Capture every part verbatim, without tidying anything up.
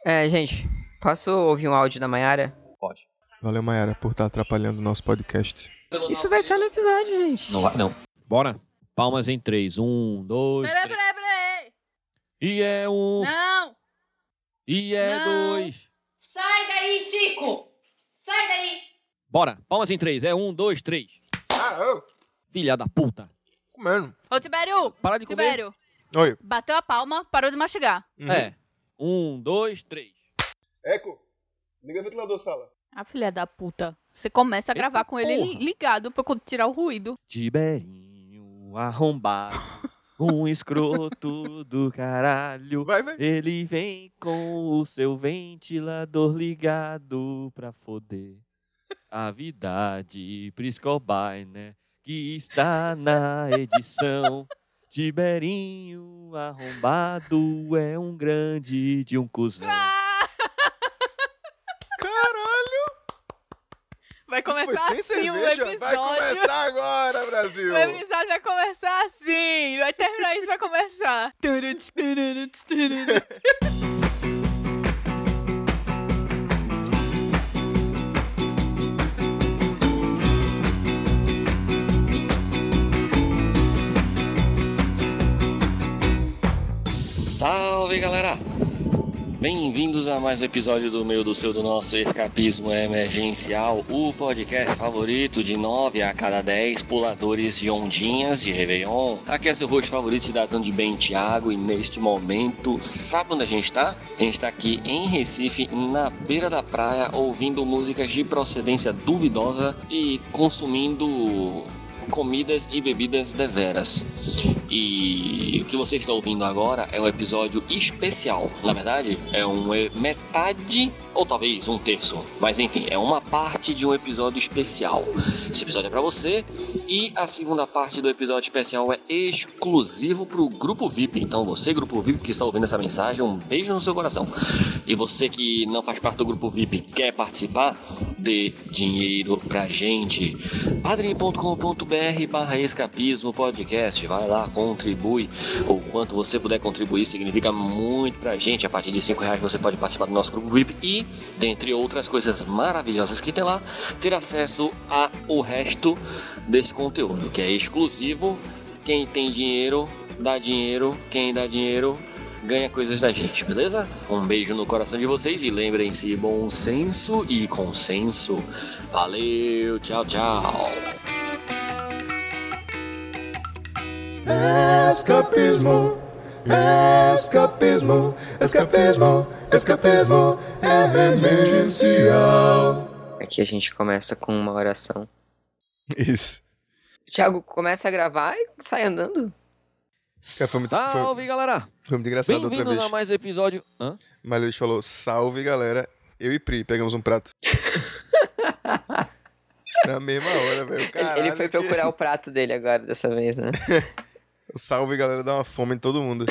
É, gente, posso ouvir um áudio da Mayara? Pode. Valeu, Mayara, por estar atrapalhando o nosso podcast. Isso vai estar no episódio, gente. Não vai, não. Bora. Palmas em três. Um, dois, Peraí, três. peraí, peraí. E é um. Não. E é Não. dois. Sai daí, Chico! Sai daí! Bora. Palmas em três. É um, dois, três. Ah, eu? Filha da puta. Comendo. Ô, Tibério. Para de comer. Tibério. Oi. Bateu a palma, parou de mastigar. Uhum. É. Um, dois, três. Eco, liga o ventilador, sala. Ah, filha da puta. Você começa a Eita gravar com ele porra. ligado pra eu tirar o ruído. Tiberinho arrombado. Um escroto do caralho. Vai, vai. Ele vem com o seu ventilador ligado pra foder a vida de Prisco Bainer, que está na edição. Tiberinho arrombado é um grande de um cuzão. Caralho. Vai Isso foi começar sem assim o cerveja? episódio. Vai começar agora, Brasil. O episódio vai começar assim. Vai terminar isso, vai começar. Turut, turut, turut. Salve, galera! Bem-vindos a mais um episódio do meu, do seu, do nosso Escapismo Emergencial, o podcast favorito de nove a cada dez puladores de ondinhas de Réveillon. Aqui é seu host favorito, cidadão de bem, Thiago, e neste momento, sabe onde a gente tá? A gente tá aqui em Recife, na beira da praia, ouvindo músicas de procedência duvidosa e consumindo comidas e bebidas deveras. E o que você está ouvindo agora é um episódio especial. Na verdade, é um metade ou talvez um terço, mas enfim, é uma parte de um episódio especial. Esse episódio é para você e a segunda parte do episódio especial é exclusivo para o Grupo V I P. Então você, Grupo V I P, que está ouvindo essa mensagem, um beijo no seu coração. E você que não faz parte do Grupo V I P, quer participar, dê dinheiro pra gente. padrim ponto com ponto br barra escapismo podcast. Vai lá, contribui. O quanto você puder contribuir significa muito pra gente. A partir de cinco reais você pode participar do nosso Grupo V I P e, dentre outras coisas maravilhosas que tem lá, ter acesso ao resto desse conteúdo, que é exclusivo. Quem tem dinheiro, dá dinheiro. Quem dá dinheiro, ganha coisas da gente, beleza? Um beijo no coração de vocês e lembrem-se, bom senso e consenso. Valeu, tchau, tchau. Escapismo, escapismo, escapismo, escapismo emergencial. Aqui a gente começa com uma oração. Isso. O Thiago começa a gravar e sai andando. Cara, foi muito, Salve, foi, galera! foi muito engraçado outra Bem-vindos vez. a mais um episódio. Hã? Mas ele falou, salve, galera. Eu e Pri pegamos um prato. Na mesma hora, velho. Ele, ele foi procurar o prato dele agora, dessa vez, né? O salve, galera, dá uma fome em todo mundo.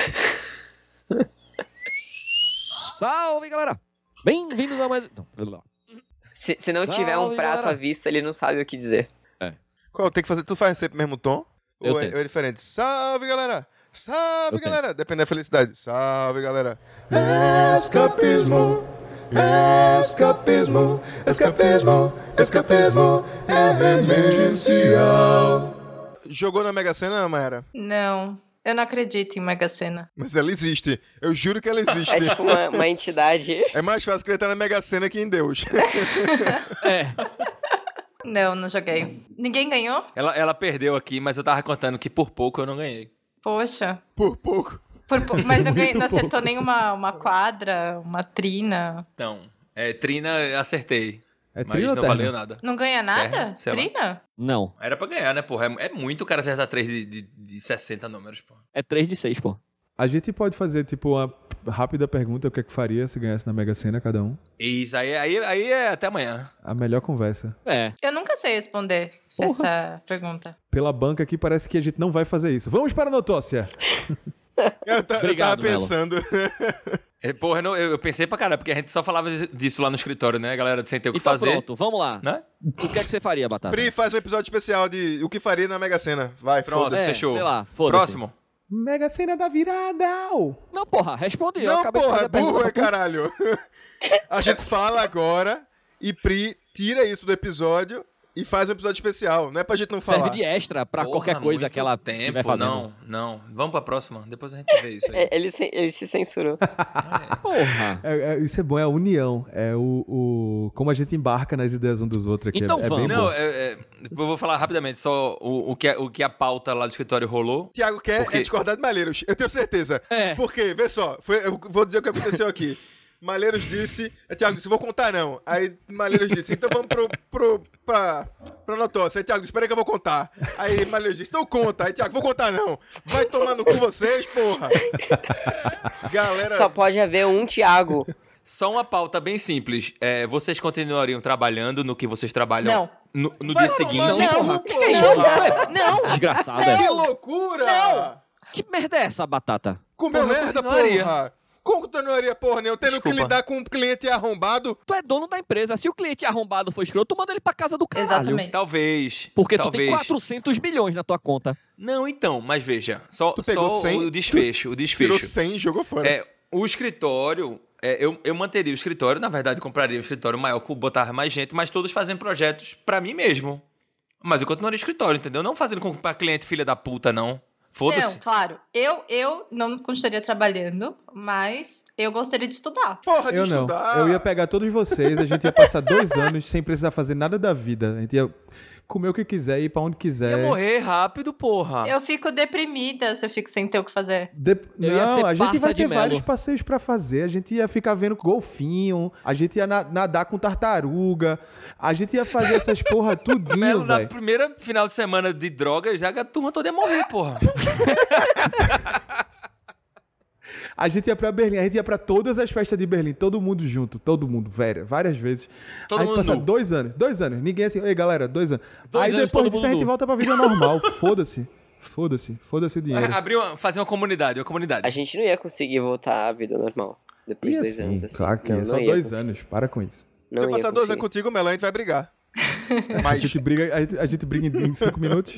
Salve, galera! Bem-vindos a mais... Não, pelo lá. Se, se não tiver um Salve, prato galera. à vista, ele não sabe o que dizer. Qual? Tem que fazer... Tu faz sempre o mesmo tom? Eu ou, é, tento. ou é diferente? Salve, galera! Salve, Eu tento. galera! Depende da felicidade. Salve, galera! Escapismo, escapismo, escapismo, escapismo emergencial. Jogou na Mega Sena, Mayara? Não, eu não acredito em Mega Sena. Mas ela existe. Eu juro que ela existe. É tipo uma, uma entidade. É mais fácil acreditar na Mega Sena que em Deus. É. Não, não joguei. Ninguém ganhou? Ela, ela perdeu aqui, mas eu tava contando que por pouco eu não ganhei. Poxa. Por pouco. Por pou- Mas não, ganhei, não acertou nenhuma uma quadra, uma trina. Então, é, Trina, acertei. É Mas trio ou não terno? valeu nada. Não ganha nada? É, sei lá. Trina? Não. Era pra ganhar, né, porra? É, é muito o cara acertar três de, de, de sessenta números, porra. É três de seis, pô. A gente pode fazer, tipo, uma rápida pergunta, o que é que faria se ganhasse na Mega Sena cada um? Isso, aí, aí, aí é até amanhã. A melhor conversa. É. Eu nunca sei responder essa pergunta. Pela banca aqui parece que a gente não vai fazer isso. Vamos para a notócia! Eu, ta- Obrigado, eu tava pensando. É, porra, eu, não- eu, eu pensei pra caramba, porque a gente só falava disso lá no escritório, né, galera? Sem ter o que Então fazer. pronto, vamos lá. Né? O que é que você faria, Batata? Pri, faz um episódio especial de o que faria na Mega Sena. Vai, Pronto, foda-se. é, fechou. sei lá, foda-se. Próximo. Mega Sena da virada! Não, porra, respondi. eu Não, acabei de porra, fazer é a pergunta. burro, é caralho. A gente fala agora e Pri tira isso do episódio e faz um episódio especial. Não é pra gente não falar. Serve de extra pra Porra, qualquer coisa muito que ela tempo, estiver fazendo. Não, não. Vamos pra próxima. Depois a gente vê isso aí. É, ele, se, ele se censurou. Porra. É, é, isso é bom, é a união. É o, o... Como a gente embarca nas ideias um dos outros aqui. Então é, é vamos. bem Não, bom. é, é, eu vou falar rapidamente só o, o, que, a- o que a pauta lá do escritório rolou. Tiago quer Por quê? é discordar de Malheiros. Eu tenho certeza. É. Porque, vê só, foi- eu vou dizer o que aconteceu aqui. Malheiros disse, é, Tiago disse, vou contar não. Aí Malheiros disse, então vamos pro, pro, pra, pra notócia. Aí Tiago disse, espera aí que eu vou contar. Aí Malheiros disse, então conta. Aí Tiago, vou contar não. Vai tomar no cu vocês, porra. Galera, Só pode haver um Thiago. Só uma pauta bem simples. É, vocês continuariam trabalhando no que vocês trabalham Não. no, no Vai dia tomar seguinte? no Não, cu, porra. Que que é porra. isso? Não, Desgraçada. Que loucura! Que merda é essa, Batata? Comeu Porra, eu merda, continuaria. porra. Como continuaria, porra, nenhum? Tendo que Desculpa. lidar com um cliente arrombado. Tu é dono da empresa. Se o cliente arrombado for escroto, tu manda ele pra casa do caralho. exatamente. Talvez. Porque talvez. tu tem quatrocentos milhões na tua conta. Não, então, mas veja. Só, Tu pegou só cem? o desfecho. O Tirou desfecho. cem e jogou fora. É, o escritório, é, eu, eu manteria o escritório, na verdade, compraria um escritório maior, botar mais gente, mas todos fazendo projetos pra mim mesmo. Mas eu continuaria o escritório, entendeu? Não fazendo com pra cliente filha da puta, não. Foda-se. Não, claro. Eu, eu não continuaria trabalhando, mas eu gostaria de estudar. Porra de Eu não. estudar. Eu ia pegar todos vocês, a gente ia passar dois anos sem precisar fazer nada da vida. A gente ia comer o que quiser, ir pra onde quiser. Ia morrer rápido, porra. Eu fico deprimida se eu fico sem ter o que fazer. De- Eu ia ser Não, a gente Parça vai de ter Melo. vários passeios pra fazer. A gente ia ficar vendo golfinho, a gente ia na- nadar com tartaruga, a gente ia fazer essas porra tudinho, Melo, na velho. primeira final de semana de drogas, já a turma toda ia morrer, porra. A gente ia pra Berlim, a gente ia pra todas as festas de Berlim, todo mundo junto, todo mundo, velho, várias vezes. Todo a gente mundo passa nu. dois anos, dois anos, ninguém assim, ei galera, dois anos. Dois Aí anos, depois todo disso a mundo gente nu. volta pra vida normal, foda-se, foda-se, foda-se o dinheiro. Abrir uma, fazer uma comunidade, uma comunidade. A gente não ia conseguir voltar à vida normal. Depois E de dois assim, anos. Assim. claro que não, ia, não só ia dois conseguir. anos, para com isso. Não Se eu ia passar dois conseguir. anos contigo, Melão, a gente vai brigar. A Mas gente briga, a gente, a gente briga em, em cinco minutos.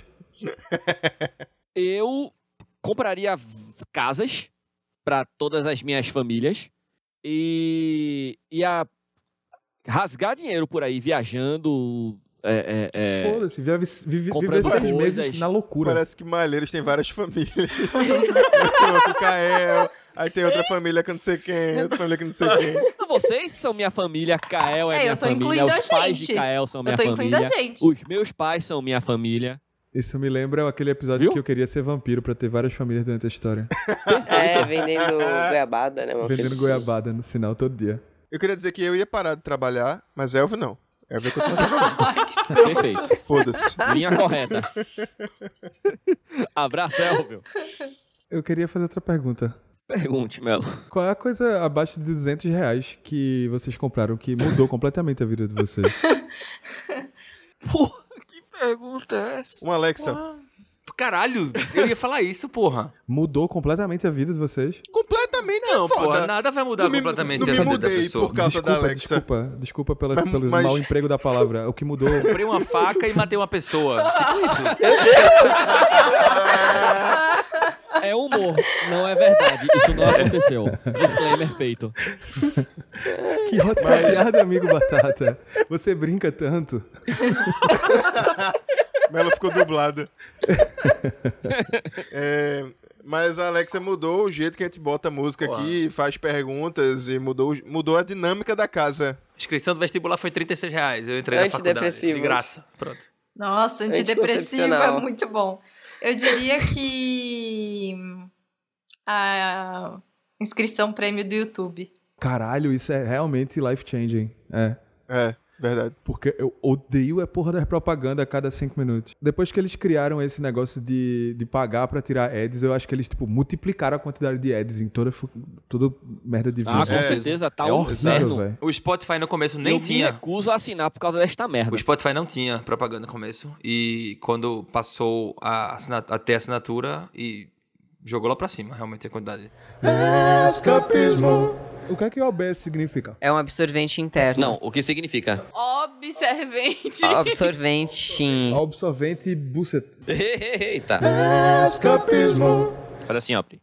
Eu compraria v- casas pra todas as minhas famílias e ia rasgar dinheiro por aí, viajando. É, é, é, Foda-se, vive, vive, comprando viver seis coisas. meses na loucura. parece que Malheiros tem várias famílias. Tem outro Cael, aí tem outra família que não sei quem, outra família que não sei quem. Vocês são minha família, Kael é, É, minha eu tô família, incluindo os a pais gente. de Kael são minha Eu tô incluindo família, a gente. os meus pais são minha família. Isso me lembra aquele episódio Viu? que eu queria ser vampiro pra ter várias famílias durante a história. É, vendendo goiabada, né? Uma Vendendo coisa assim. goiabada no sinal todo dia. Eu queria dizer que eu ia parar de trabalhar, mas Elvio não. Elvio continua trabalhando. Ai, que esperto. Perfeito. Foda-se. Linha correta. Abraço, Elvio. Eu queria fazer outra pergunta. Pergunte, Melo. Qual é a coisa abaixo de duzentos reais que vocês compraram que mudou completamente a vida de vocês? Porra, que pergunta é essa? Um Alexa. Caralho, eu ia falar isso, porra. Mudou completamente a vida de vocês? Completamente Não, é foda. porra, nada vai mudar Não me- completamente não a me vida da mudei pessoa. por causa desculpa, da Alexa. desculpa, desculpa pela, Mas- pelo mas- mau emprego da palavra. O que mudou... Comprei uma faca e matei uma pessoa. Tipo isso. É humor, não é verdade. Isso não aconteceu. Disclaimer feito. Que ótima piada, amigo Batata. Você brinca tanto. Melo ficou dublado. É, mas a Alexa mudou o jeito que a gente bota a música Porra. aqui, faz perguntas e mudou, mudou a dinâmica da casa. A inscrição do vestibular foi trinta e seis reais. Eu entrei na faculdade. Antidepressivos. De graça. Pronto. Nossa, antidepressivo é Anticoncepcional. muito bom. Eu diria que a inscrição prêmio do YouTube. Caralho, isso é realmente life-changing. É. É, verdade. Porque eu odeio a porra das propagandas a cada cinco minutos. Depois que eles criaram esse negócio de, de pagar pra tirar ads, eu acho que eles, tipo, multiplicaram a quantidade de ads em toda, fu- toda merda de Ah, vídeo. com É. certeza, tá é um horrível, inferno. velho. O Spotify no começo nem Eu me tinha. recuso a assinar por causa desta merda. O Spotify não tinha propaganda no começo. E quando passou a, assina- a ter assinatura, e jogou lá pra cima, realmente, a quantidade. Escapismo. O que é que o O B S significa? É um absorvente interno. Não, o que significa? Observente. Absorvente. Absorvente bucet. Eita. Escapismo. Faz assim, ó, Pri.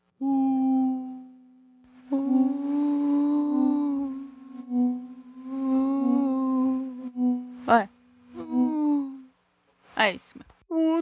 Vai. É isso, mano.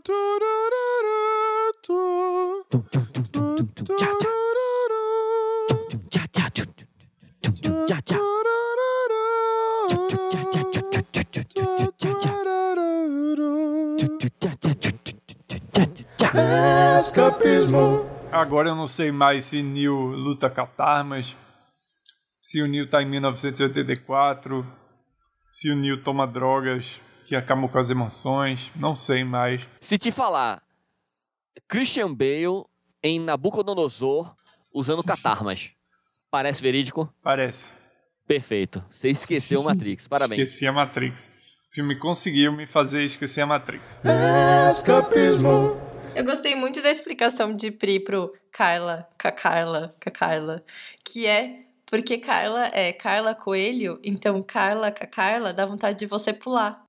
Escapismo. Agora eu não sei mais se Neo luta catarmas, se o Neo tá em mil novecentos e oitenta e quatro, se o Neo toma drogas que acabam com as emoções, não sei mais. Se te falar Christian Bale em Nabucodonosor usando catarmas, parece verídico? Parece. Perfeito. Você esqueceu Matrix. Parabéns. Esqueci a Matrix. O filme conseguiu me fazer esquecer a Matrix. Escapismo. Eu gostei muito da explicação de Pri pro Carla, com a Carla, com a Carla, que é porque Carla é Carla Coelho, então Carla com a Carla dá vontade de você pular.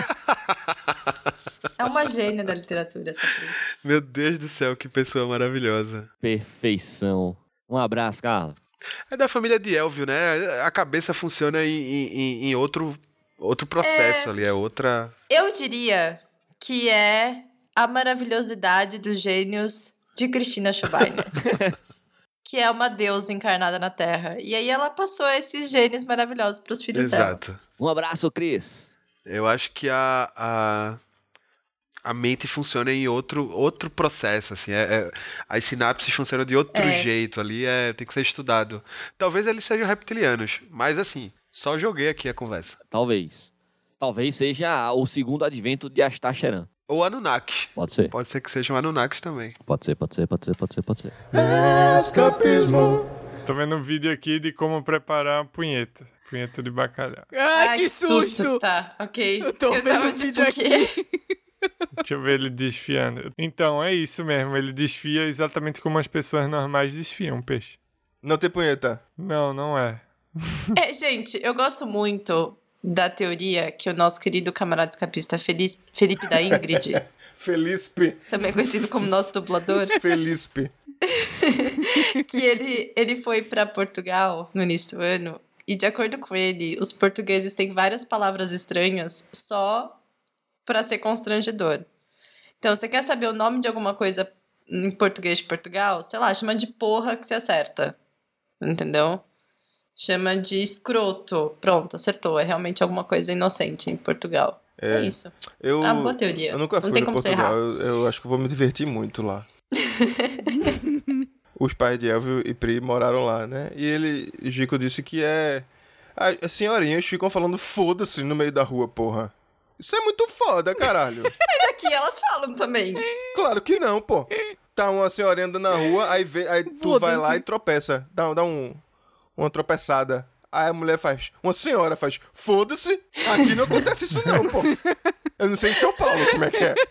É uma gênia da literatura, essa Pri. Meu Deus do céu, que pessoa maravilhosa. Perfeição. Um abraço, Carla. É da família de Elvio, né? A cabeça funciona em, em, em outro, outro processo É. ali, é outra... Eu diria que é a maravilhosidade dos gênios de Cristina Schubainer. Que é uma deusa encarnada na Terra. E aí ela passou esses gênios maravilhosos pros filhos dela. Exato. Um abraço, Cris. Eu acho que a, a, a mente funciona em outro, outro processo, assim. É, é- as sinapses funcionam de outro É. jeito ali, é, tem que ser estudado. Talvez eles sejam reptilianos, mas assim, só joguei aqui a conversa. Talvez. Talvez seja o segundo advento de Astacheran. Ou Anunnaki. Pode ser. Pode ser que sejam Anunnakis também. Pode ser, pode ser, pode ser, pode ser, pode ser. Escapismo. Tô vendo um vídeo aqui de como preparar uma punheta. Punheta de bacalhau. Ai, que susto! Tá, ok. Eu tô vendo tava o tipo, vídeo o quê? aqui. Deixa eu ver ele desfiando. Então, é isso mesmo. Ele desfia exatamente como as pessoas normais desfiam um peixe. Não tem punheta. Não, não é. É, gente, eu gosto muito da teoria que o nosso querido camarada escapista Feliz, Felipe da Ingrid, Felipe. também conhecido como nosso dublador, Felipe. que ele, ele foi pra Portugal no início do ano e, de acordo com ele, os portugueses têm várias palavras estranhas só pra ser constrangedor. Então, você quer saber o nome de alguma coisa em português de Portugal? Sei lá, chama de porra que você acerta. Entendeu? Chama de escroto. Pronto, acertou. É realmente alguma coisa inocente em Portugal. É, É. isso. Eu, É uma boa teoria. eu nunca Não fui tem no como você Portugal. errar. Eu, eu acho que eu vou me divertir muito lá. Os pais de Elvio e Pri moraram lá, né? E ele, Gico disse que é... As senhorinhas ficam falando foda-se no meio da rua, porra. Isso é muito foda, caralho. Mas aqui elas falam também. Claro que não, pô. Tá uma senhorinha andando na rua, aí, vê, aí tu vai lá e tropeça. Dá, dá um, uma tropeçada. Aí a mulher faz... Uma senhora faz... Foda-se. Aqui não acontece isso não, pô. Eu não sei em São Paulo como é que é.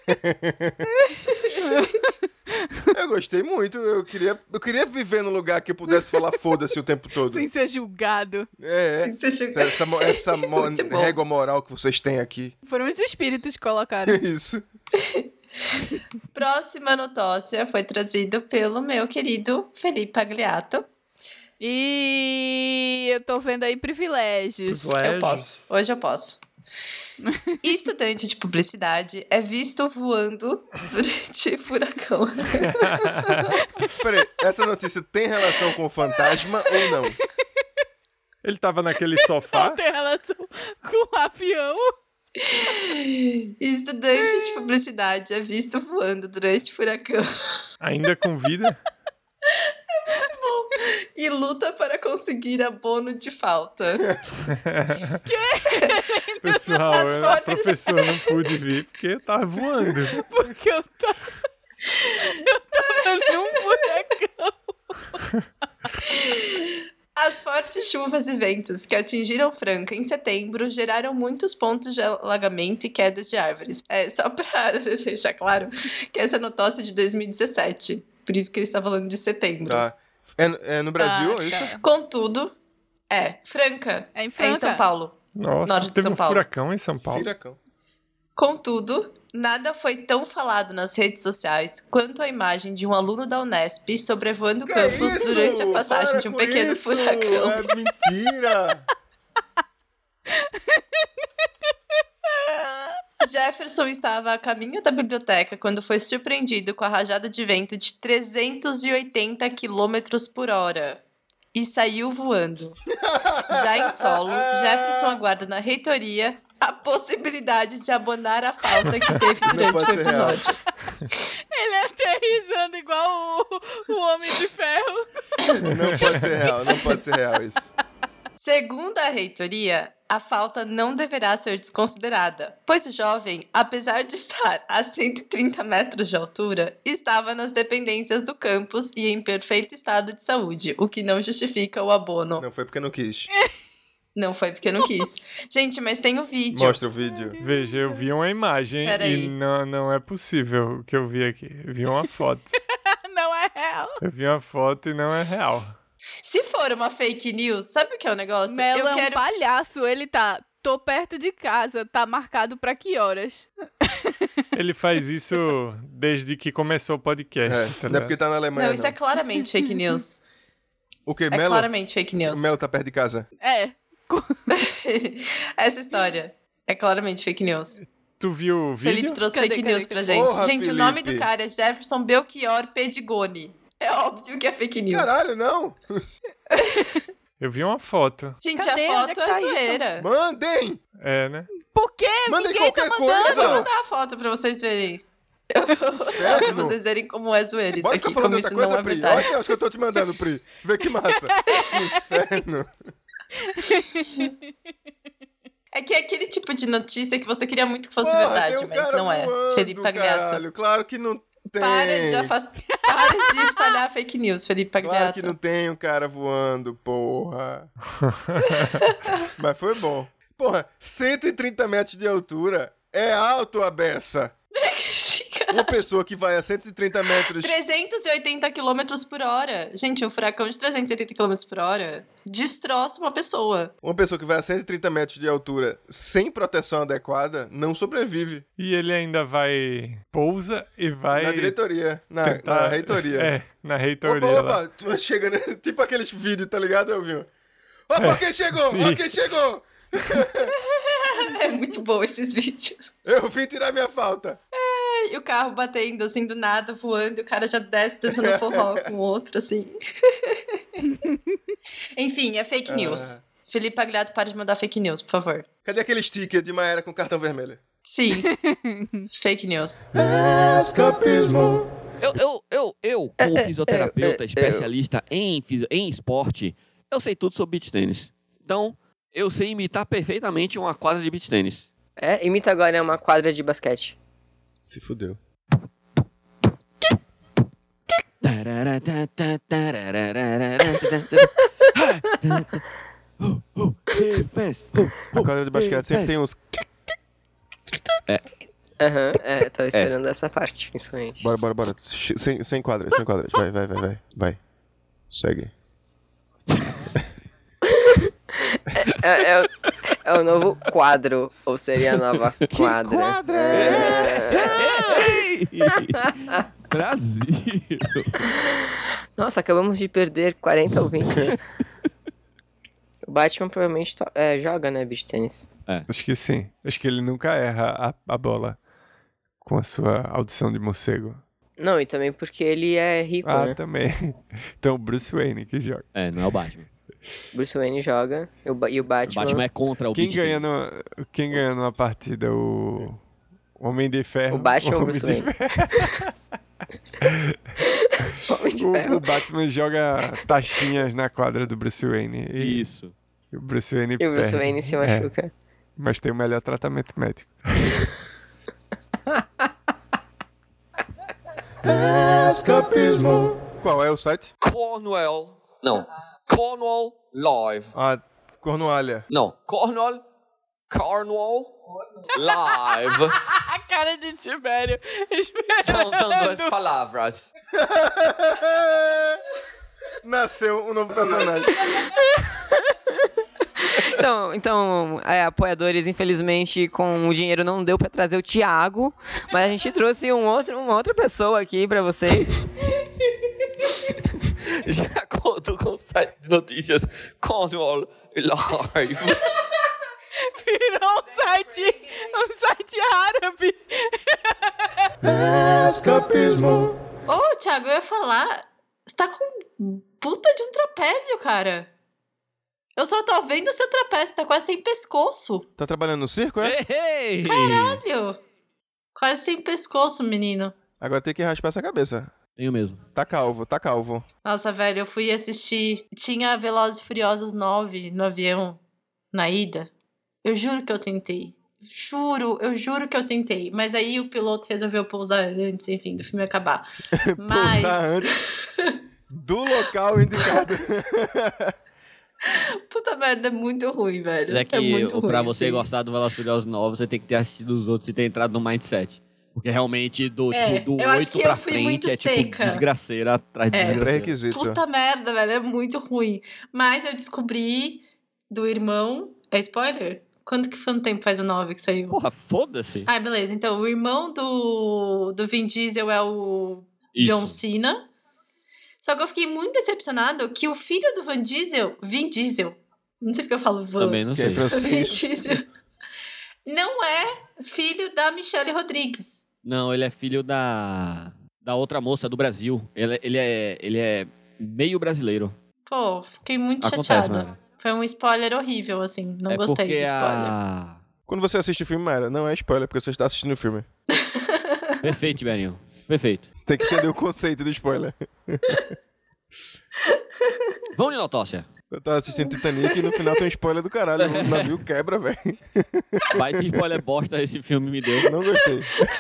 Eu gostei muito. Eu queria, eu queria viver num lugar que eu pudesse falar foda-se o tempo todo. Sem ser julgado. É, Sem ser essa, julgado. essa, mo- essa mo- Muito bom. régua moral que vocês têm aqui. Foram os espíritos que colocaram. Isso. Próxima notócia foi trazido pelo meu querido Felipe Pagliato. E eu tô vendo aí privilégios. Eu posso. Hoje eu posso. Estudante de publicidade é visto voando durante furacão. Peraí, essa notícia tem relação com o fantasma ou não? Ele tava naquele sofá. Não tem relação com o avião. Estudante de publicidade é visto voando durante furacão Ainda com vida. e luta para conseguir abono de falta. Pessoal, As eu, fortes- professor, não pude vir porque eu tava voando. Porque eu tava. Eu tava num furacão. As fortes chuvas e ventos que atingiram Franca em setembro geraram muitos pontos de alagamento e quedas de árvores. É, só para deixar claro que essa notócia é de dois mil e dezessete. Por isso que ele está falando de setembro. Tá. É, é no Brasil, Ah, é isso? tá. Contudo, é, Franca É em é em Franca. São Paulo. Nossa, Norte de teve São um Paulo. furacão em São Paulo. Furacão. Contudo, nada foi tão falado nas redes sociais quanto a imagem de um aluno da Unesp sobrevoando o Que campus isso? durante a passagem Para de um com pequeno isso! furacão. É mentira! Jefferson estava a caminho da biblioteca quando foi surpreendido com a rajada de vento de trezentos e oitenta quilômetros por hora e saiu voando. Já em solo, Jefferson aguarda na reitoria a possibilidade de abonar a falta que teve durante pode o ser real. episódio. Ele aterrissando igual o, o Homem de Ferro. Não pode ser real, não pode ser real isso. Segundo a reitoria, a falta não deverá ser desconsiderada, pois o jovem, apesar de estar a cento e trinta metros de altura, estava nas dependências do campus e em perfeito estado de saúde, o que não justifica o abono. Não foi porque não quis. Não foi porque não quis. Gente, mas tem o vídeo. Mostra o vídeo. Veja, eu vi uma imagem Pera e aí. não, não é possível o que eu vi aqui. Eu vi uma foto. Não é real. Eu vi uma foto e não é real. Se for uma fake news, sabe o que é o negócio? Melo eu é um quero... palhaço. Ele tá... Tô perto de casa. Tá marcado pra que horas? Ele faz isso desde que começou o podcast. É, tá não é ligado? porque tá na Alemanha, Não, isso não. é claramente fake news. O que, É Melo? claramente fake O news. Melo tá perto de casa. É. Essa história é claramente fake news. Tu viu o vídeo? Felipe trouxe Cadê, fake cadê? news pra gente. Porra, gente, o nome Felipe. do cara é Jefferson Belchior Pedigoni. É óbvio que é fake news. Caralho, não! Eu vi uma foto. Gente, Cadê? a Onde é foto que tá é isso? zoeira. Mandem! É, né? Por quê? Mandem Ninguém tá qualquer mandando. coisa! Eu vou mandar a foto pra vocês verem. Eu vou mandar pra Inferno. vocês verem como é zoeira isso Bora aqui, ficar falando como de outra isso não coisa, é Pri. verdade. Olha, acho que eu tô te mandando, Pri. Vê que massa. Inferno. É que é aquele tipo de notícia que você queria muito que fosse Porra, verdade, tem um mas cara não é. voando, Felipe Pagliato. caralho. Claro que não tem. Para de, afast... Para de espalhar fake news, Felipe Claro Pagliato. que não tem um cara voando, porra. Mas foi bom. Porra, cento e trinta metros de altura é alto a beça. Uma pessoa que vai a cento e trinta metros... trezentos e oitenta quilômetros por hora. Gente, um furacão de trezentos e oitenta quilômetros por hora destroça uma pessoa. Uma pessoa que vai a cento e trinta metros de altura sem proteção adequada não sobrevive. E ele ainda vai... Pousa e vai... Na diretoria, na, tentar- na reitoria. É, na reitoria Opa, lá. opa, tu chega, né? Tipo aqueles vídeos, tá ligado, Elvinho? Opa, É, quem chegou? sim. Ó, quem chegou? É muito bom esses vídeos. Eu vim tirar minha falta. E o carro batendo, assim, do nada, voando, e o cara já desce, dançando forró com o outro, assim. Enfim, é fake news. Ah. Felipe Pagliato, para de mandar fake news, por favor. Cadê aquele sticker de Maera com cartão vermelho? Sim. Fake news. Escapismo. Eu, eu, eu, eu como É, é, fisioterapeuta é, é, especialista em, fisio- em esporte, eu sei tudo sobre beach tênis. Então, eu sei imitar perfeitamente uma quadra de beach tênis. É, imita agora uma quadra de basquete. Se fudeu. A quadra de basquete sempre tem uns... Aham, é, tava esperando essa parte, principalmente. Bora, bora, bora. Sem, sem quadras, sem quadras. Vai, vai, vai, vai. Vai. Segue. É, é, o- é o novo quadro, ou seria a nova quadra. quadra é Brasil! Nossa, acabamos de perder quarenta ouvintes. O Batman provavelmente to- é, joga, né, beach tênis. Acho que sim. Acho que ele nunca erra a, a bola com a sua audição de morcego. Não, e também porque ele é rico, Ah, né? também. Então o Bruce Wayne que joga. É, não é o Batman. Bruce Wayne joga e o, Ba- e o O Batman... Batman é contra o Quem beach ganha, tênis. no, quem ganha numa partida? O Homem de Ferro. O Batman ou o Homem Bruce de Wayne? Ferro. Homem de O, Ferro. o Batman joga taxinhas na quadra do Bruce Wayne. E, Isso. e o Bruce Wayne E o Bruce perde. Wayne se É, machuca. mas tem o melhor tratamento médico. Escapismo. Qual é o site? Cornwall. Não. Cornwall Live. Ah, Cornualha. Não. Cornwall. Cornwall Live. A cara de Tibério. São, são duas esperando. palavras. Nasceu um novo personagem. Então, então é, apoiadores, infelizmente, com o dinheiro não deu pra trazer o Thiago, mas a gente trouxe um outro, uma outra pessoa aqui pra vocês. De acordo com o site de notícias Cornwall Live. Virou um site, um site árabe. Escapismo. Ô, Thiago, eu ia falar. Você tá com puta de um trapézio, cara. Eu só tô vendo o seu trapézio, tá quase sem pescoço. Tá trabalhando no circo, é? Ei! Caralho! Quase sem pescoço, menino. Agora tem que raspar essa cabeça. Tenho mesmo. Tá calvo, tá calvo. Nossa, velho, eu fui assistir. Tinha Velozes e Furiosos nove no avião, na ida. Eu juro que eu tentei. Juro, eu juro que eu tentei. Mas aí o piloto resolveu pousar antes, enfim, do filme acabar. Mas... Pousar antes do local indicado. Puta merda, é muito ruim, velho. É que é muito ruim, pra você assim. gostar do Velozes e Furiosos novos, você tem que ter assistido os outros e ter entrado no mindset. Porque realmente do, É, tipo, do eu acho oito que pra eu fui muito frente é tipo seca. desgraceira atrás de É. desgraceira. Pré-requisito. Puta merda, velho, é muito ruim. Mas eu descobri do irmão... É spoiler? Quanto que foi no tempo faz o nove que saiu? Porra, foda-se. Ah, beleza. Então, o irmão do, do Vin Diesel é o Isso. John Cena. Só que eu fiquei muito decepcionado que o filho do Van Diesel... Vin Diesel. Não sei porque eu falo Van. Também não Que é sei. francês. Vin Diesel. Não é filho da Michelle Rodrigues. Não, ele é filho da da outra moça do Brasil. Ele, ele, é, ele é meio brasileiro. Pô, fiquei muito Acontece, chateada. mano. Foi um spoiler horrível, assim. Não é gostei porque do spoiler. a... Quando você assiste o filme, Mayra, não é spoiler, porque você está assistindo o filme. Perfeito, Tiberinho. Perfeito. Você tem que entender o conceito do spoiler. Vamos de notócia. Eu tava assistindo Titanic e no final tem um spoiler do caralho. O navio quebra, velho. Vai de spoiler bosta esse filme me deu. Não gostei.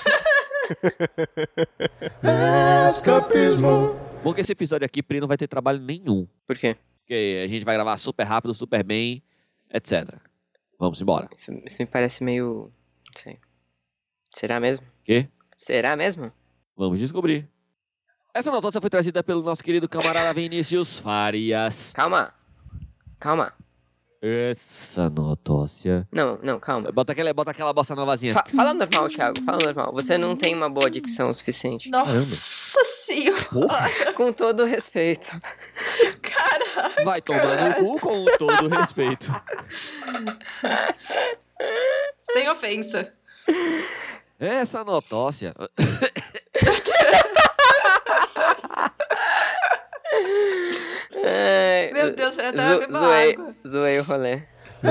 Escapismo. Porque esse episódio aqui, Pri, não vai ter trabalho nenhum. Por quê? Porque a gente vai gravar super rápido, super bem, etcétera. Vamos embora. Isso, isso me parece meio... Não sei. Será mesmo? Quê? Será mesmo? Vamos descobrir. Essa notócia foi trazida pelo nosso querido camarada Vinícius Farias. Calma. Calma. Essa notócia... Não, não, calma. Bota aquela, bota aquela bossa novazinha. Fa- fala normal, Thiago. Fala normal. Você não tem uma boa dicção o suficiente. Nossa senhora! Com todo respeito. Caralho! Vai tomar no cu com todo respeito. Sem ofensa. Essa notócia... Ai, Meu Deus, eu até zo- beber zoei, água. zoei o rolê.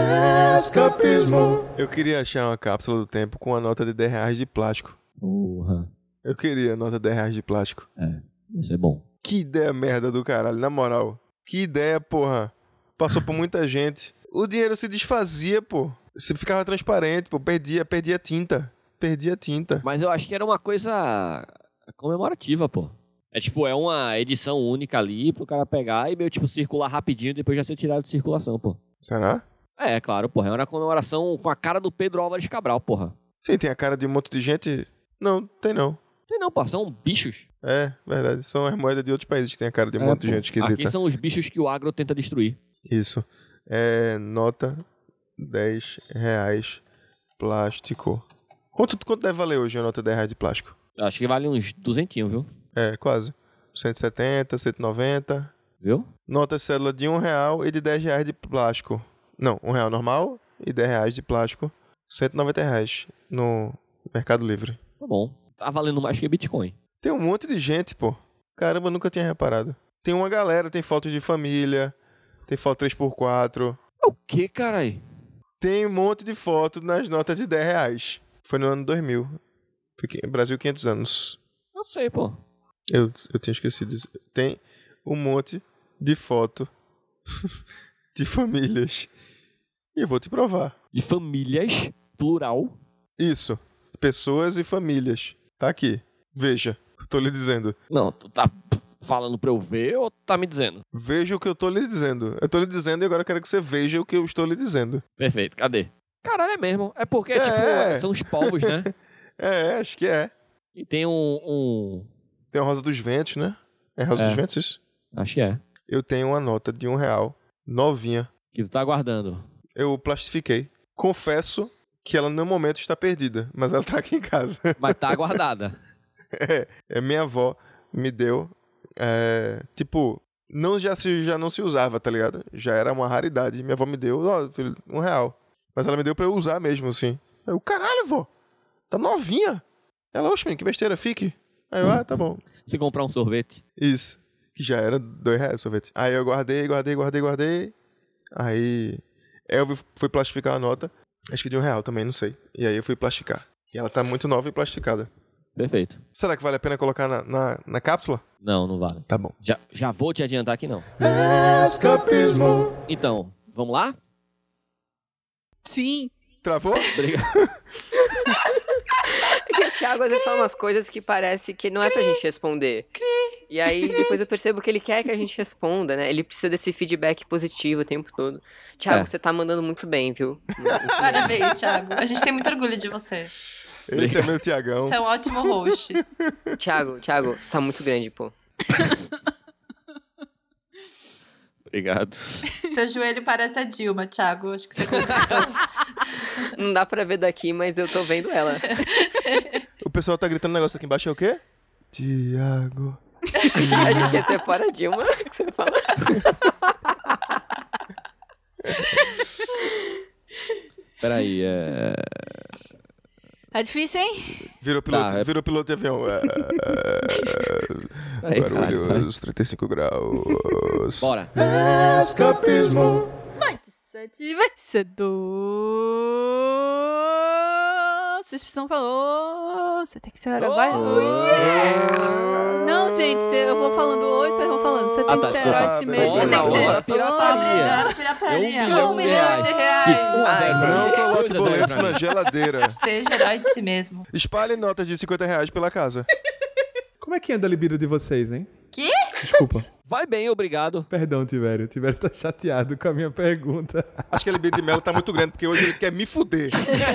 Escapismo. Eu queria achar uma cápsula do tempo com uma nota de dez reais de plástico. Porra. Eu queria nota de dez reais de plástico. É, vai ser bom. Que ideia merda do caralho, na moral. Que ideia, porra. Passou por muita gente. O dinheiro se desfazia, pô. Se ficava transparente, pô. Perdia, perdia tinta. Perdia tinta. Mas eu acho que era uma coisa comemorativa, pô. É tipo, é uma edição única ali pro cara pegar e meio tipo circular rapidinho e depois já ser tirado de circulação, pô. Será? É, claro, porra. É uma comemoração com a cara do Pedro Álvares Cabral, porra. Sim, tem a cara de um monte de gente. Não, tem não. Tem não, pô. São bichos. É, verdade. São as moedas de outros países que tem a cara de um É, monte pô. de gente esquisita. Aqui são os bichos que o agro tenta destruir. Isso. É nota dez reais plástico. Quanto, quanto deve valer hoje a nota dez reais de plástico? Acho que vale uns duzentinho, viu? É, quase. cento e setenta, cento e noventa. Viu? Nota cédula de um real e de dez reais de plástico. Não, um real normal e dez reais de plástico. cento e noventa reais no Mercado Livre. Tá bom. Tá valendo mais que Bitcoin. Tem um monte de gente, pô. Caramba, eu nunca tinha reparado. Tem uma galera, tem fotos de família, tem foto três por quatro. É o que, carai? Tem um monte de foto nas notas de dez reais. Foi no ano dois mil. Fiquei- Brasil, quinhentos anos. Não sei, pô. Eu, eu tinha esquecido disso. Tem um monte de foto de famílias. E eu vou te provar. De famílias, plural. Isso. Pessoas e famílias. Tá aqui. Veja o que eu tô lhe dizendo. Não, tu tá falando pra eu ver ou tá me dizendo? Veja o que eu tô lhe dizendo. Eu tô lhe dizendo e agora eu quero que você veja o que eu estou lhe dizendo. Perfeito, cadê? Caralho, é mesmo. É porque, É. tipo, são os povos, né? É, acho que é. E tem um... um... Tem a Rosa dos Ventos, né? É Rosa É. dos Ventos isso? Acho que é. Eu tenho uma nota de um real. Novinha. Que tu tá aguardando. Eu plastifiquei. Confesso que ela no momento está perdida, mas ela tá aqui em casa. Mas tá guardada. É, é, minha avó me deu, é, tipo, não, já, se, já não se usava, tá ligado? Já era uma raridade. Minha avó me deu, ó, filho, um real. Mas ela me deu pra eu usar mesmo, assim. Eu, caralho, vó, tá novinha. Ela, oxe, menino, que besteira, fique. Aí eu, ah, tá bom. Se comprar um sorvete. Isso, que já era dois reais o sorvete. Aí eu guardei, guardei, guardei, guardei. Aí eu fui plastificar a nota, acho que de um real também, não sei. E aí eu fui plastificar. E ela tá muito nova e plastificada. Perfeito. Será que vale a pena colocar na, na, na cápsula? Não, não vale. Tá bom. Já, já vou te adiantar que não. Escapismo. Então, vamos lá? Sim. Travou? Obrigado. É que o Thiago às vezes fala umas coisas que parece que não é pra gente responder. E aí depois eu percebo que ele quer que a gente responda, né? Ele precisa desse feedback positivo o tempo todo. Thiago, É. você tá mandando muito bem, viu? Parabéns, Thiago. A gente tem muito orgulho de você. Esse é meu Tiagão. Você é um ótimo host. Thiago, Thiago, você tá muito grande, pô. Obrigado. Seu joelho parece a Dilma, Thiago. Acho que você conquistou. Não dá pra ver daqui, mas eu tô vendo ela. O pessoal tá gritando um negócio aqui embaixo, é o quê? Tiago. Achei que ia ser fora Dilma, que você fala. Peraí, é... Tá difícil, hein? Virou piloto, Tá, é- virou piloto de avião. É, Peraí, caralho, peraí. Guarulhos, trinta e cinco graus. Bora. Escapismo. sete vencedor. Suspensão falou. Você tem que ser herói. Vai. Oh, yeah! Não, gente, cê- eu vou falando oi, vocês vão falando. Você tem Ah, tá, que ser desculpa. herói de si Ah, mesmo. beleza. Tem que Olha, ser- olha, pirataria. Obrigado, pirataria. É um milhão Um de milhão reais. de reais. Que um a zero pra Não gente. coloque Dois a zero boleto pra na gente. geladeira. Seja herói de si mesmo. Espalhe notas de cinquenta reais pela casa. Como é que anda a libido de vocês, hein? Que? Desculpa. Vai bem, obrigado. Perdão, Tivério. O Tivério tá chateado com a minha pergunta. Acho que a libido de Melo tá muito grande, porque hoje ele quer me fuder.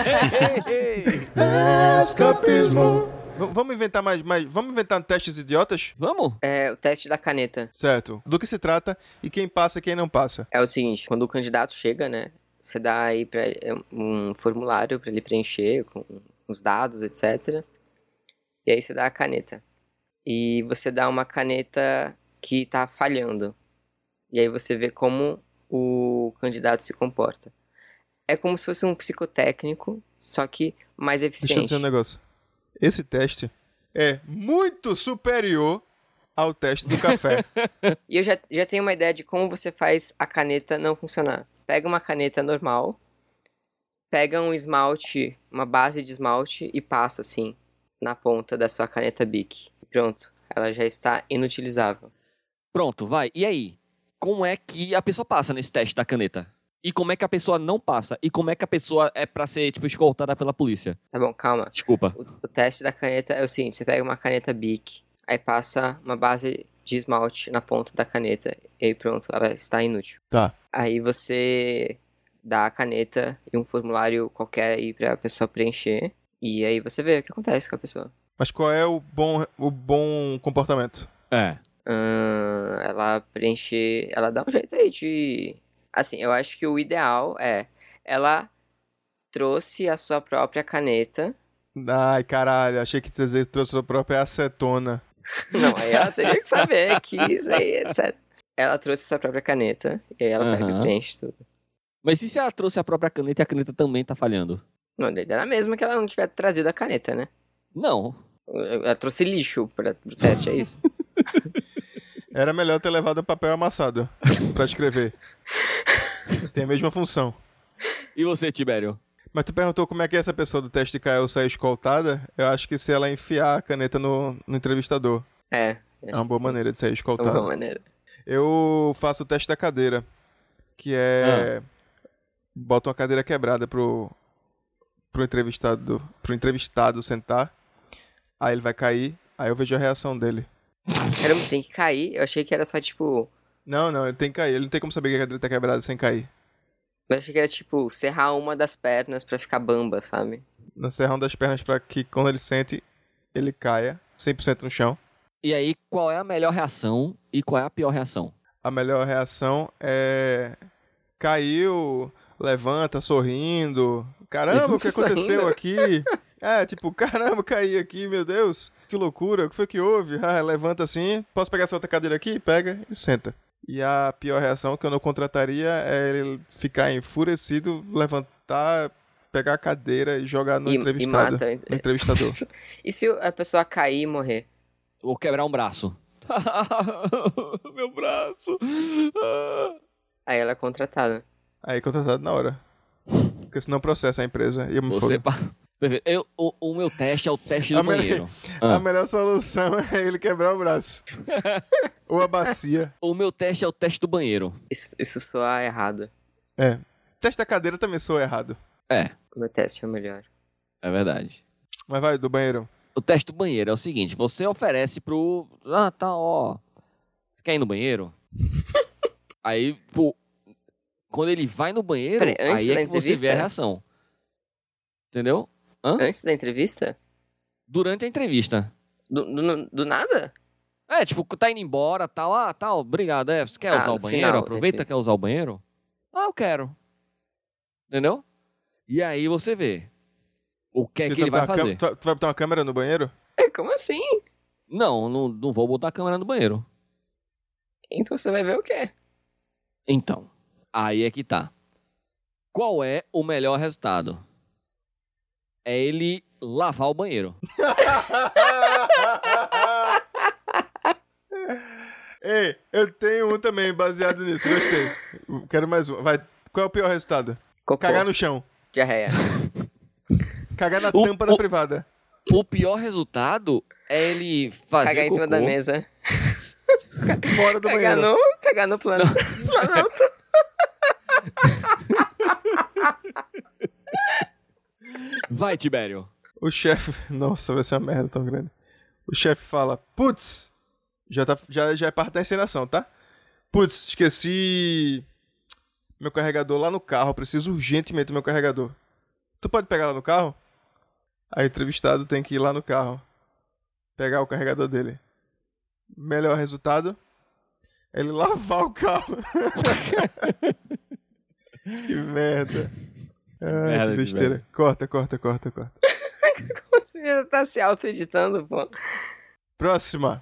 Escapismo. V- vamos inventar mais, mais... Vamos inventar testes idiotas? Vamos? É o teste da caneta. Certo. Do que se trata e quem passa e quem não passa. É o seguinte, quando o candidato chega, né? Você dá aí pra ele um formulário pra ele preencher com os dados, etcétera. E aí você dá a caneta. E você dá uma caneta que tá falhando. E aí você vê como o candidato se comporta. É como se fosse um psicotécnico, só que mais Deixa eu eficiente. dizer um negócio. Esse teste é muito superior ao teste do café. E eu já, já tenho uma ideia de como você faz a caneta não funcionar. Pega uma caneta normal, pega um esmalte, uma base de esmalte e passa assim na ponta da sua caneta Bic. Pronto, ela já está inutilizável. Pronto, vai. E aí? Como é que a pessoa passa nesse teste da caneta? E como é que a pessoa não passa? E como é que a pessoa é pra ser, tipo, escoltada pela polícia? Tá bom, calma. Desculpa. O, o teste da caneta é o seguinte, você pega uma caneta Bic, aí passa uma base de esmalte na ponta da caneta e aí pronto, ela está inútil. Tá. Aí você dá a caneta e um formulário qualquer aí pra pessoa preencher e aí você vê o que acontece com a pessoa. Mas qual é o bom, o bom comportamento? É. Ahn, ela preenche, ela dá um jeito aí de... Assim, eu acho que o ideal é, ela trouxe a sua própria caneta. Ai, caralho, achei que você trouxe a sua própria acetona. Não, aí ela teria que saber que isso aí, etcétera. Ela trouxe a sua própria caneta, e aí ela pega Aham. e preenche tudo. Mas e se ela trouxe a própria caneta e a caneta também tá falhando? Não, daí era mesmo que ela não tivesse trazido a caneta, né? Não. Ela trouxe lixo para o teste, é isso? Era melhor ter levado um papel amassado pra escrever. Tem a mesma função. E você, Tibério? Mas tu perguntou como é que essa pessoa do teste de Caio sai escoltada? Eu acho que se ela enfiar a caneta no, no entrevistador. É. É uma boa maneira de sair É uma escoltada. boa maneira. Eu faço o teste da cadeira, que é... Boto uma cadeira quebrada pro, pro, entrevistado, pro entrevistado sentar, aí ele vai cair, aí eu vejo a reação dele. Caramba, tem que cair? Eu achei que era só, tipo... Não, não, ele tem que cair, ele não tem como saber que a cadeira tá quebrada sem cair. Eu achei que era, tipo, serrar uma das pernas pra ficar bamba, sabe? No serrão das pernas pra que quando ele sente, ele caia cem por cento no chão. E aí, qual é a melhor reação e qual é a pior reação? A melhor reação é... Caiu... levanta sorrindo. Caramba, o que aconteceu Sorrindo. aqui? É, tipo, caramba, caí aqui, meu Deus. Que loucura, o que foi que houve? Ah, levanta assim, posso pegar essa outra cadeira aqui? Pega e senta. E a pior reação que eu não contrataria é ele ficar enfurecido, levantar, pegar a cadeira e jogar no E- e entrevistado. mata. No entrevistador. E se a pessoa cair e morrer? Ou quebrar um braço. Meu braço. Aí ela é contratada. Aí contratado na hora. Porque senão processa a empresa e eu me Você fodo. pa... Perfeito. Eu, o, o meu teste é o teste do A me- banheiro. A Ah. melhor solução é ele quebrar o braço. Ou a bacia. O meu teste é o teste do banheiro. Isso, isso soa errado. É. Teste da cadeira também soa errado. É, O meu teste é o melhor. é verdade. Mas vai, do banheiro. O teste do banheiro é o seguinte: você oferece pro. Ah, tá, ó. Quer ir no banheiro? Aí, pô. Quando ele vai no banheiro, Peraí, antes aí da é que você vê entrevista? a reação. Entendeu? Hã? Antes da entrevista? Durante a entrevista. Do, do, do nada? É, tipo, tá indo embora, tal, ah, tal, obrigado, é, você quer Ah, usar o no banheiro? final, Aproveita, perfeito. quer usar o banheiro? Ah, eu quero. Entendeu? E aí você vê o que é Tu que ele vai vai botar uma fazer. cam- Tu tu vai botar uma câmera no banheiro? É, como assim? Não, não, não vou botar a câmera no banheiro. Então você vai ver o quê? Então, aí é que tá. Qual é o melhor resultado? É ele lavar o banheiro. Ei, eu tenho um também baseado nisso, gostei. Quero mais um. Vai, qual é o pior resultado? Cocô. Cagar no chão. Diarreia. Cagar na O- tampa da o- privada. O pior resultado é ele fazer Cagar em cima cocô. da mesa. Fora do Cagar banheiro. no, cagar no plano. Planalto. Vai, Tibério. O chefe... Nossa, vai ser uma merda tão grande. O chefe fala, putz, já, tá, já, já é parte da encenação, tá? Putz, esqueci meu carregador lá no carro, preciso urgentemente do meu carregador. Tu pode pegar lá no carro? Aí o entrevistado tem que ir lá no carro, pegar o carregador dele. Melhor resultado? É ele lavar o carro. Que merda. Ai, Merda que de besteira. merda. Corta, corta, corta, corta. Você já tá se auto-editando, pô. Próxima.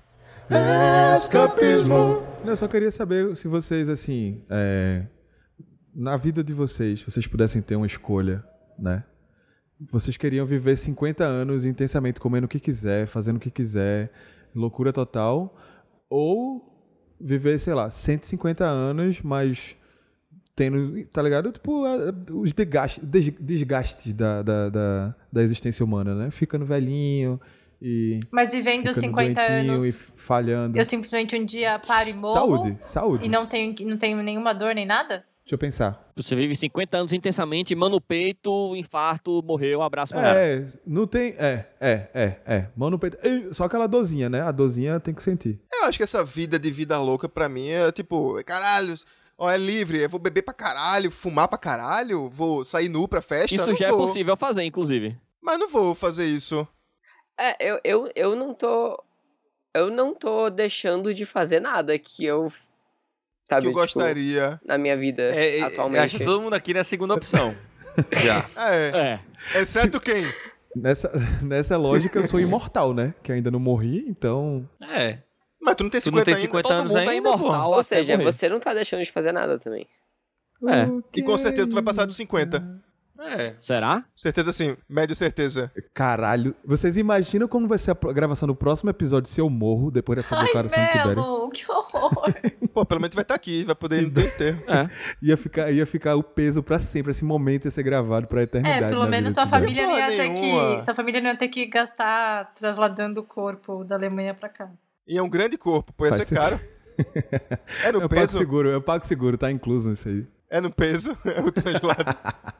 Escapismo. Não, eu só queria saber se vocês, assim, é, na vida de vocês, vocês pudessem ter uma escolha, né? Vocês queriam viver cinquenta anos intensamente comendo o que quiser, fazendo o que quiser, loucura total, ou viver, sei lá, cento e cinquenta anos, mas tendo, tá ligado? Tipo, a- os desgastes, des- desgastes da, da, da, da existência humana, né? Ficando velhinho e Mas vivendo ficando cinquenta doentinho anos, e falhando. eu simplesmente um dia paro e morro. Saúde, saúde. E não tenho, não tenho nenhuma dor nem nada? Deixa eu pensar. Você vive cinquenta anos intensamente, mano no peito, infarto, morreu, um abraço, galera. É, não tem. É, é, é, é. Mão no peito. Ei, só aquela dorzinha, né? A dorzinha tem que sentir. Eu acho que essa vida de vida louca pra mim é tipo, caralho, ó, é livre, eu vou beber pra caralho, fumar pra caralho, vou sair nu pra festa. Isso não já vou. é possível fazer, inclusive. Mas não vou fazer isso. É, eu, eu, eu não tô... Eu não tô deixando de fazer nada que eu... Sabe, que eu tipo, gostaria. na minha vida É, é, atualmente. acho que todo mundo aqui na segunda opção. Já. É. É. Exceto quem? Nessa, nessa lógica, eu sou imortal, né? Que ainda não morri, então. É. Mas tu não tem Tu não cinquenta tem ainda. cinquenta Todo anos mundo é ainda, imortal. pô. Ou até seja, morrer. você não tá deixando de fazer nada também. É. E com certeza tu vai passar dos cinquenta. É. Será? Certeza sim, médio certeza. Caralho. Vocês imaginam como vai ser a pro- gravação do próximo episódio se eu morro depois dessa Ai, declaração de Tibério? Melo, que horror. Pô, pelo menos tu vai estar aqui, vai poder ir no teu enterro. É. Ia ficar, ia ficar o peso pra sempre. Esse momento ia ser gravado pra eternidade. É, pelo na menos vida sua de Tibério. família não ia Porra ter nenhuma. que. Sua família não ia ter que gastar trasladando o corpo da Alemanha pra cá. E é um grande corpo, pô, ia Faz ser caro. É no Eu pago peso? seguro, eu pago seguro, tá incluso nisso aí. É no peso, é o translado.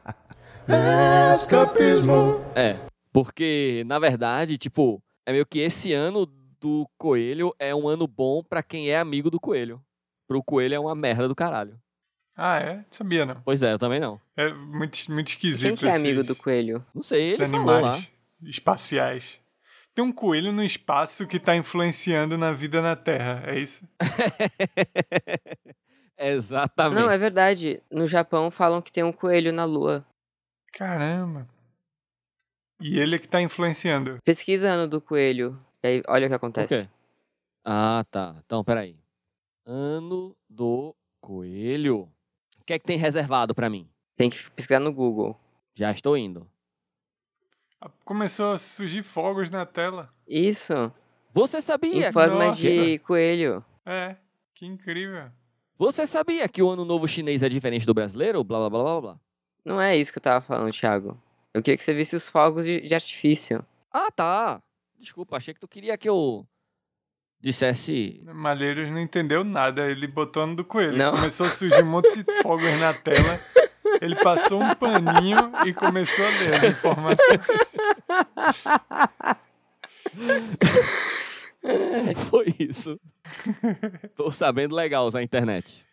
Escapismo. É. Porque, na verdade, tipo, é meio que esse ano do coelho é um ano bom pra quem é amigo do coelho. Pro coelho é uma merda do caralho. Ah, é? Sabia não. Pois é, eu também não. É muito, muito Quem esquisito que é amigo esses- do coelho? Não sei, esses ele falou lá. animais espaciais. Tem um coelho no espaço que tá influenciando na vida na Terra, é isso? Exatamente. Não, é verdade. No Japão falam que tem um coelho na lua. Caramba. E ele é que tá influenciando. Pesquisa ano do coelho. E aí, olha o que acontece. O quê? Ah, tá. Então, peraí. Ano do coelho. O que é que tem reservado pra mim? Tem que pesquisar no Google. Já estou indo. Começou a surgir fogos na tela. Isso. Você sabia? Em forma Nossa. de coelho. É, que incrível. Você sabia que o ano novo chinês é diferente do brasileiro? Blá, blá, blá, blá, blá. Não é isso que eu tava falando, Thiago. Eu queria que você visse os fogos de, de artifício. Ah, tá. Desculpa, achei que tu queria que eu dissesse... Malheiros não entendeu nada. Ele botou ano do coelho. Não. Começou a surgir um monte de fogos na tela. Ele passou um paninho e começou a ler as informações. Foi isso. Tô sabendo legal usar a internet.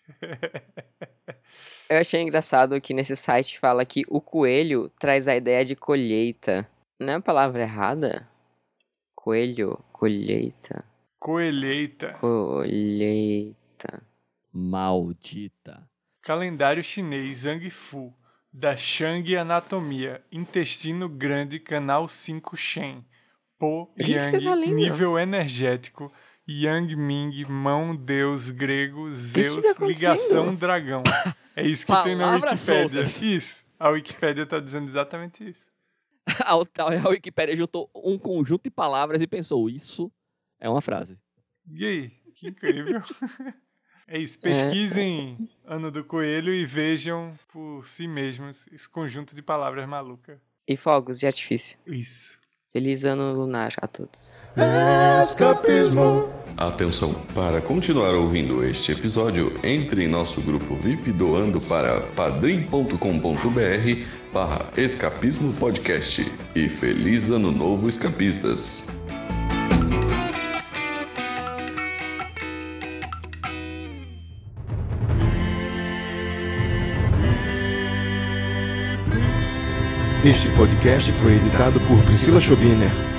Eu achei engraçado que nesse site fala que o coelho traz a ideia de colheita. Não é a palavra errada? Coelho, colheita. Coelheita. Colheita. Maldita. Calendário chinês Zhang Fu. Da Shang Anatomia. Intestino grande, canal cinco Shen. Po que que você Yang, tá lendo? nível energético. Yang Ming, mão, deus, grego, Zeus, tá acontecendo? ligação, dragão. É isso que tem na Palavras Wikipédia. soltas. Isso. A Wikipédia tá dizendo exatamente isso. A, a Wikipédia juntou um conjunto de palavras e pensou, isso é uma frase. E aí? Que incrível. É isso. Pesquisem Ano do Coelho e vejam por si mesmos esse conjunto de palavras malucas. E fogos de artifício. Isso. Feliz ano lunar a todos. Escapismo. Atenção, para continuar ouvindo este episódio, entre em nosso grupo V I P doando para padrim ponto com ponto br barra Escapismo Podcast. E feliz ano novo, escapistas! Este podcast foi editado por Priscila Schobiner.